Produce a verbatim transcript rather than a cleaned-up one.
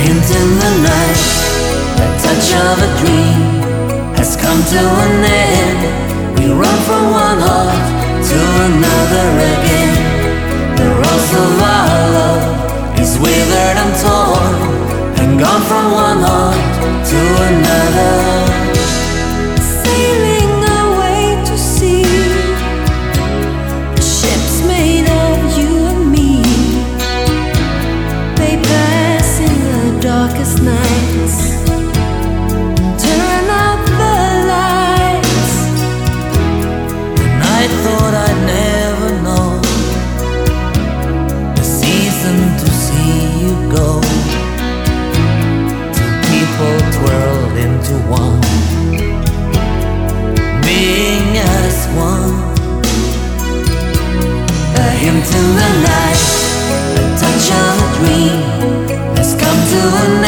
hint in the night, a touch of a dream has come to an end. We run from one heart to another again. The rose of our love is withered and torn, and gone from one heart to another. Sailing away to sea, ships made of you and me. They pass in the darkest nights, turn out the lights. And I thought I'd never know the season to see you go, till people twirled into one, being as one. A hint in the night, a touch of a dream has come to an